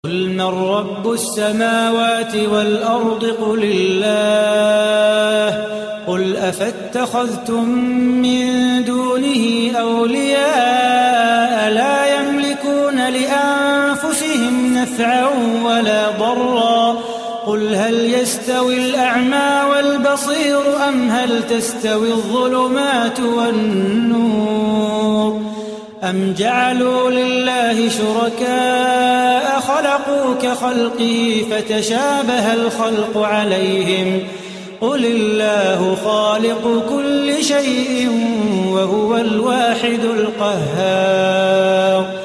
قل من رب السماوات والأرض قل الله قل أفاتخذتم من دونه أولياء لا يملكون لأنفسهم نفعا ولا ضرا قل هل يستوي الأعمى والبصير أم هل تستوي الظلمات والنور أم جعلوا لله شركاء خلقوا كخلقه فتشابه الخلق عليهم قل الله خالق كل شيء وهو الواحد القهار